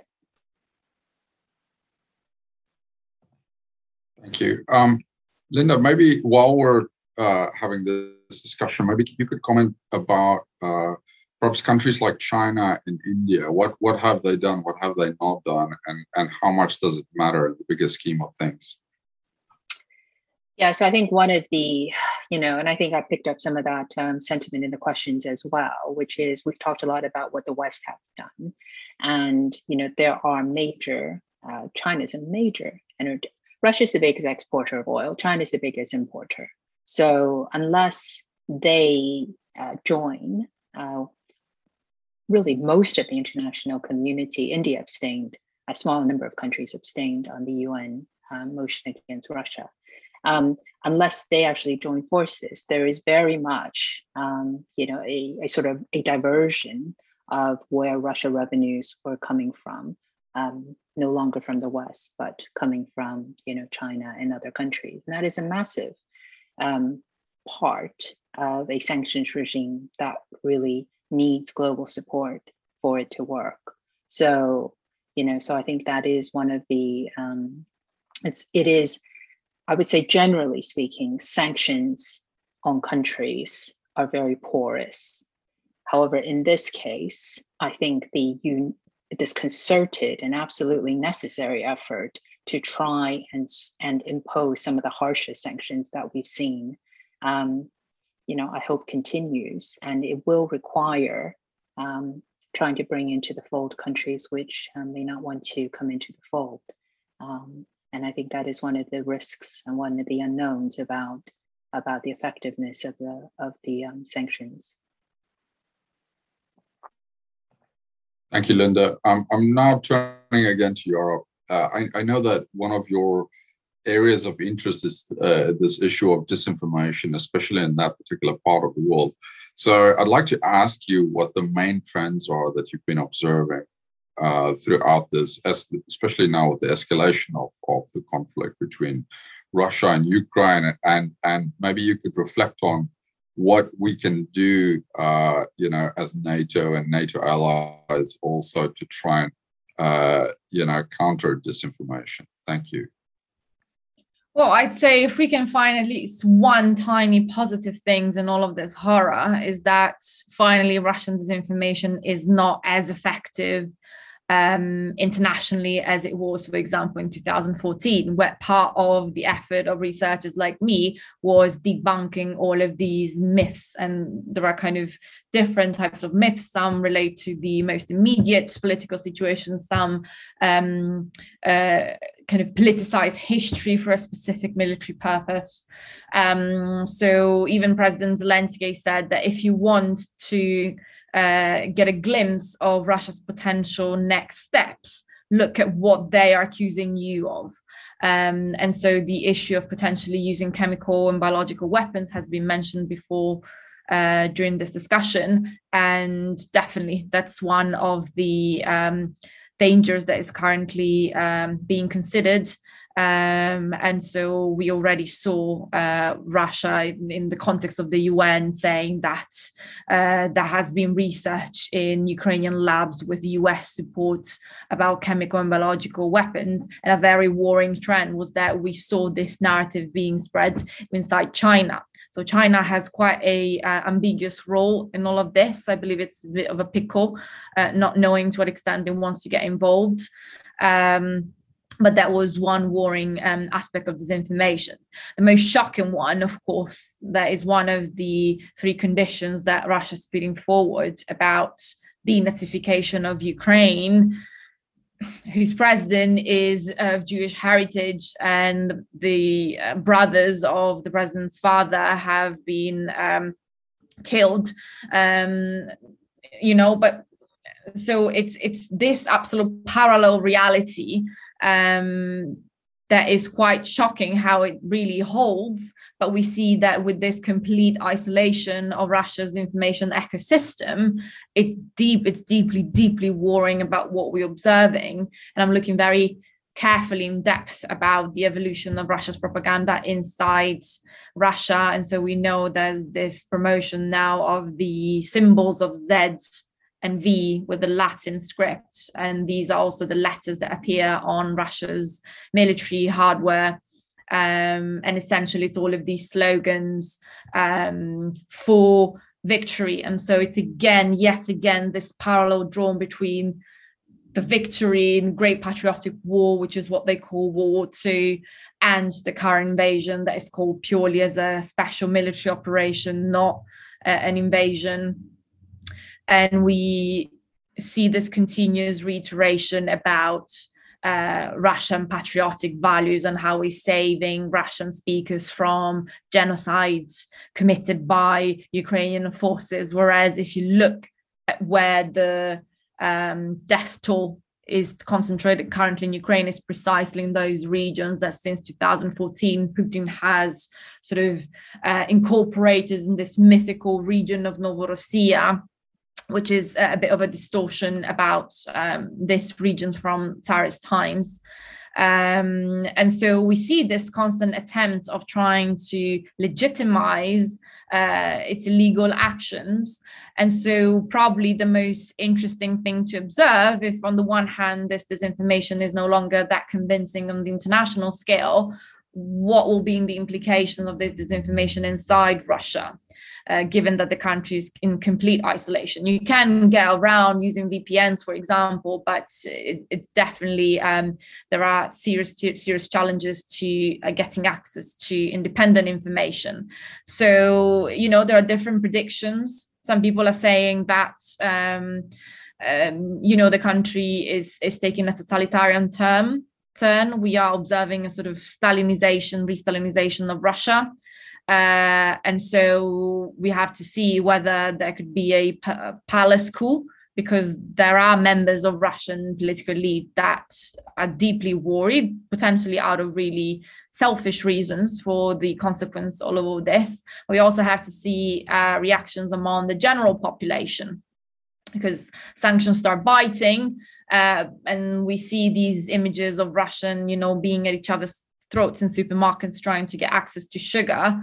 Thank you. Um, Linda, maybe while we're uh, having this discussion, maybe you could comment about uh, perhaps countries like China and India. What what have they done? What have they not done? And, and how much does it matter in the bigger scheme of things? Yeah, so I think one of the, you know, and I think I picked up some of that um, sentiment in the questions as well, which is we've talked a lot about what the West have done. And, you know, there are major, uh, China's a major energy. Russia's the biggest exporter of oil. China's the biggest importer. So unless they uh, join, uh, really most of the international community, India abstained, a small number of countries abstained on the U N uh, motion against Russia. Um, unless they actually join forces, there is very much, um, you know, a, a sort of a diversion of where Russia revenues were coming from, um, no longer from the West, but coming from, you know, China and other countries. And that is a massive um, part of a sanctions regime that really needs global support for it to work. So, you know, so I think that is one of the, um, it's, it is, I would say, generally speaking, sanctions on countries are very porous. However, in this case, I think the un- this concerted and absolutely necessary effort to try and, and impose some of the harshest sanctions that we've seen, um, you know, I hope continues, and it will require um, trying to bring into the fold countries which um, may not want to come into the fold. Um, And I think that is one of the risks and one of the unknowns about, about the effectiveness of the, of the um, sanctions. Thank you, Linda. Um, I'm now turning again to Europe. Uh, I, I know that one of your areas of interest is uh, this issue of disinformation, especially in that particular part of the world. So I'd like to ask you what the main trends are that you've been observing Uh, throughout this, especially now with the escalation of, of the conflict between Russia and Ukraine, and and maybe you could reflect on what we can do, uh, you know, as NATO and NATO allies also to try and, uh, you know, counter disinformation. Thank you. Well, I'd say if we can find at least one tiny positive things in all of this horror, is that finally Russian disinformation is not as effective Um, internationally as it was, for example, in two thousand fourteen, where part of the effort of researchers like me was debunking all of these myths. And there are kind of different types of myths. Some relate to the most immediate political situation, some um, uh, kind of politicize history for a specific military purpose. Um, so even President Zelensky said that if you want to Uh, get a glimpse of Russia's potential next steps, look at what they are accusing you of. Um, and so the issue of potentially using chemical and biological weapons has been mentioned before uh, during this discussion. And definitely that's one of the um, dangers that is currently um, being considered. Um, and so we already saw uh, Russia in, in the context of the U N saying that uh, there has been research in Ukrainian labs with U S support about chemical and biological weapons. And a very worrying trend was that we saw this narrative being spread inside China. So China has quite a uh, ambiguous role in all of this. I believe it's a bit of a pickle, uh, not knowing to what extent it wants to get involved. Um, But that was one worrying um, aspect of disinformation. The most shocking one, of course, that is one of the three conditions that Russia is putting forward about denazification of Ukraine, whose president is of Jewish heritage, and the uh, brothers of the president's father have been um, killed. Um, you know, but so it's it's this absolute parallel reality Um, that is quite shocking how it really holds. But we see that with this complete isolation of Russia's information ecosystem, it deep, it's deeply, deeply worrying about what we're observing. And I'm looking very carefully in depth about the evolution of Russia's propaganda inside Russia. And so we know there's this promotion now of the symbols of Z and V with the Latin script. And these are also the letters that appear on Russia's military hardware. Um, and essentially, it's all of these slogans um, for victory. And so it's again, yet again, this parallel drawn between the victory in Great Patriotic War, which is what they call World War Two, and the current invasion that is called purely as a special military operation, not uh, an invasion. And we see this continuous reiteration about uh, Russian patriotic values and how we're saving Russian speakers from genocide committed by Ukrainian forces. Whereas if you look at where the um, death toll is concentrated currently in Ukraine, is precisely in those regions that since two thousand fourteen, Putin has sort of uh, incorporated in this mythical region of Novorossiya, which is a bit of a distortion about um, this region from Tsarist times. Um, and so we see this constant attempt of trying to legitimize uh, its illegal actions. And so probably the most interesting thing to observe, if on the one hand, this disinformation is no longer that convincing on the international scale, what will be the implications of this disinformation inside Russia? Uh, given that the country is in complete isolation. You can get around using V P Ns, for example, but it, it's definitely, um, there are serious, serious challenges to uh, getting access to independent information. So, you know, there are different predictions. Some people are saying that, um, um, you know, the country is, is taking a totalitarian term, turn. We are observing a sort of Stalinization, re-Stalinization of Russia. Uh, and so we have to see whether there could be a p- palace coup, because there are members of Russian political elite that are deeply worried, potentially out of really selfish reasons for the consequence of all of this. We also have to see uh, reactions among the general population, because sanctions start biting, uh, and we see these images of Russian, you know, being at each other's throats in supermarkets trying to get access to sugar.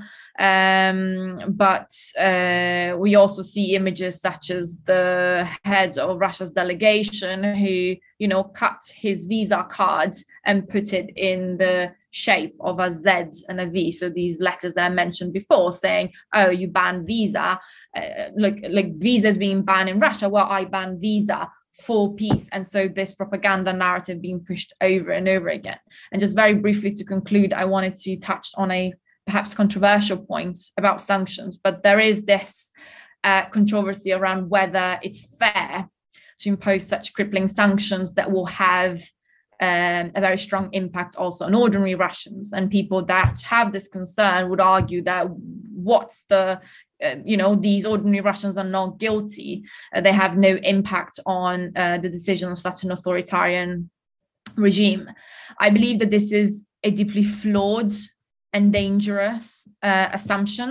Um, but uh, we also see images such as the head of Russia's delegation who, you know, cut his Visa card and put it in the shape of a Z and a V. So these letters that I mentioned before saying, oh, you banned Visa, uh, like, like Visa is being banned in Russia. Well, I banned Visa for peace. And so this propaganda narrative being pushed over and over again. And just very briefly to conclude, I wanted to touch on a perhaps controversial point about sanctions, but there is this uh, controversy around whether it's fair to impose such crippling sanctions that will have um, a very strong impact also on ordinary Russians. And people that have this concern would argue that what's the Uh, you know, these ordinary Russians are not guilty. Uh, they have no impact on uh, the decision of such an authoritarian regime. I believe that this is a deeply flawed and dangerous uh, assumption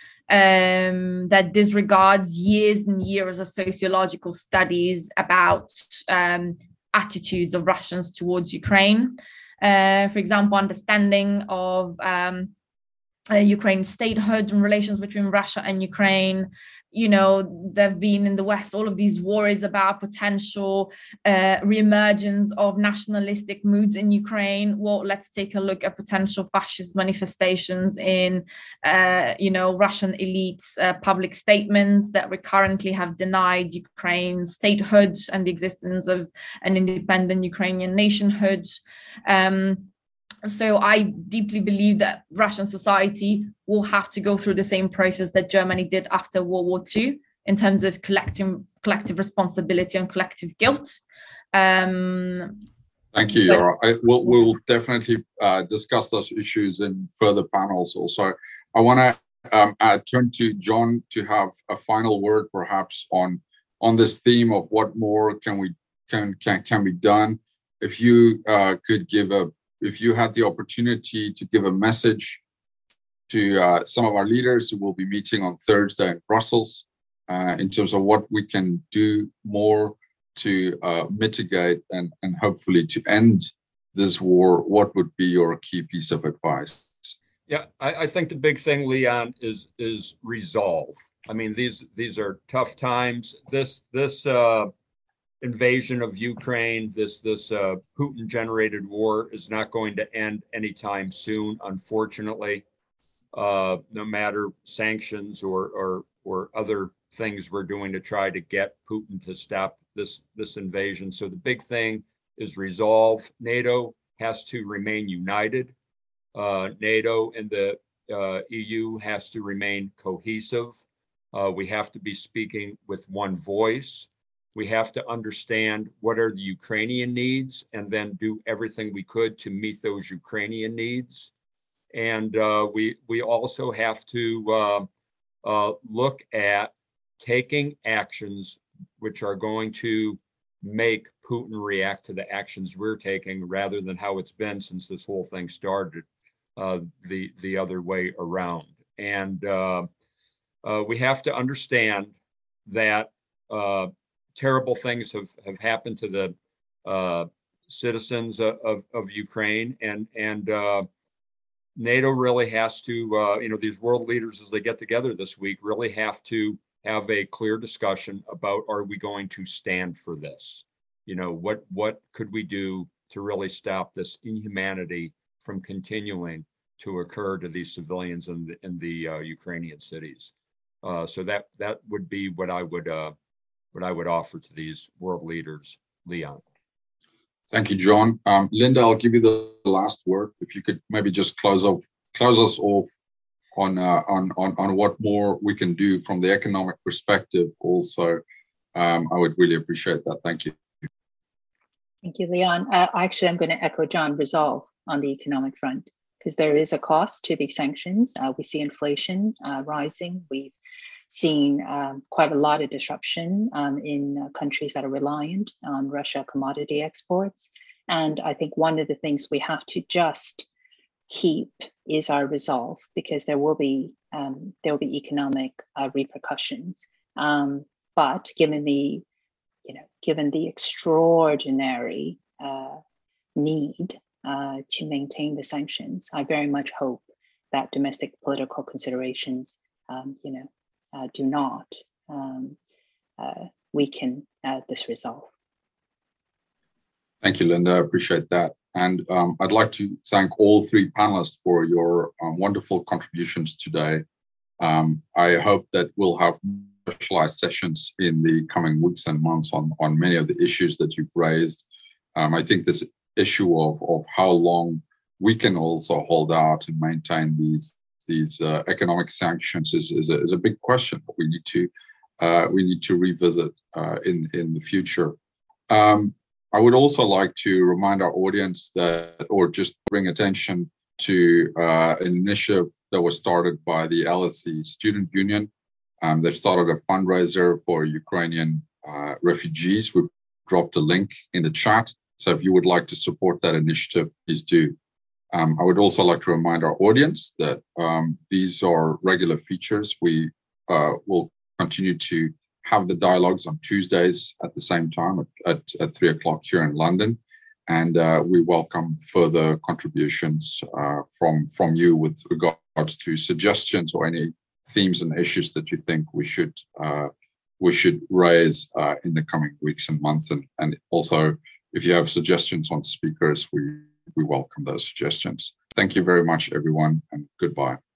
um, that disregards years and years of sociological studies about um, attitudes of Russians towards Ukraine. Uh, for example, understanding of um, Uh, Ukraine statehood and relations between Russia and Ukraine. You know, there have been in the West all of these worries about potential uh, reemergence of nationalistic moods in Ukraine. Well, let's take a look at potential fascist manifestations in, uh, you know, Russian elites' uh, public statements that recurrently have denied Ukraine's statehood and the existence of an independent Ukrainian nationhood. Um, So I deeply believe that Russian society will have to go through the same process that Germany did after World War Two in terms of collective collective responsibility and collective guilt. Um, Thank you, Yara. I, we'll, we'll definitely uh, discuss those issues in further panels also. I want to um, uh, turn to John to have a final word perhaps on, on this theme of what more can we can can, can be done. If you uh, could give a If you had the opportunity to give a message to uh, some of our leaders who will be meeting on Thursday in Brussels uh, in terms of what we can do more to uh, mitigate and, and hopefully to end this war, what would be your key piece of advice? Yeah, I, I think the big thing, Leon, is is resolve. I mean, these these are tough times. This this uh, invasion of Ukraine, this this uh, Putin-generated war is not going to end anytime soon, unfortunately. Uh, no matter sanctions or or or other things we're doing to try to get Putin to stop this, this invasion. So the big thing is resolve. NATO has to remain united. Uh, NATO and the uh, E U has to remain cohesive. Uh, we have to be speaking with one voice. We have to understand what are the Ukrainian needs and then do everything we could to meet those Ukrainian needs. And uh, we, we also have to uh, uh, look at taking actions which are going to make Putin react to the actions we're taking rather than how it's been since this whole thing started, uh, the, the other way around. And uh, uh, we have to understand that uh, terrible things have, have happened to the uh, citizens of, of, of Ukraine, and, and uh, NATO really has to, uh, you know, these world leaders, as they get together this week, really have to have a clear discussion about, are we going to stand for this? You know, what, what could we do to really stop this inhumanity from continuing to occur to these civilians in the, in the uh, Ukrainian cities? Uh, so that, that would be what I would, uh, what I would offer to these world leaders. Leon. Thank you, John. Um, Linda, I'll give you the last word. If you could maybe just close off, close us off on uh, on on on what more we can do from the economic perspective. Also, um, I would really appreciate that. Thank you. Thank you, Leon. Uh, actually, I'm going to echo John. Resolve on the economic front, because there is a cost to these sanctions. Uh, we see inflation uh, rising. We've seen um, quite a lot of disruption um, in uh, countries that are reliant on Russia commodity exports. And I think one of the things we have to just keep is our resolve, because there will be um, there will be economic uh, repercussions. Um, but given the you know given the extraordinary uh, need uh, to maintain the sanctions, I very much hope that domestic political considerations, um, you know. Uh, do not um, uh, weaken uh, this resolve. Thank you, Linda. I appreciate that. And um, I'd like to thank all three panelists for your um, wonderful contributions today. Um, I hope that we'll have specialized sessions in the coming weeks and months on, on many of the issues that you've raised. Um, I think this issue of, of how long we can also hold out and maintain these these uh, economic sanctions is, is, a, is a big question that we need to uh, we need to revisit uh, in in the future. Um, I would also like to remind our audience that, or just bring attention to uh, an initiative that was started by the L S E Student Union. Um, they've started a fundraiser for Ukrainian uh, refugees. We've dropped a link in the chat. So if you would like to support that initiative, please do. Um, I would also like to remind our audience that um, these are regular features. We uh, will continue to have the dialogues on Tuesdays at the same time at, at, at three o'clock here in London. And uh, we welcome further contributions uh, from, from you with regards to suggestions or any themes and issues that you think we should uh, we should raise uh, in the coming weeks and months. And, and also, if you have suggestions on speakers, we We welcome those suggestions. Thank you very much, everyone, and goodbye.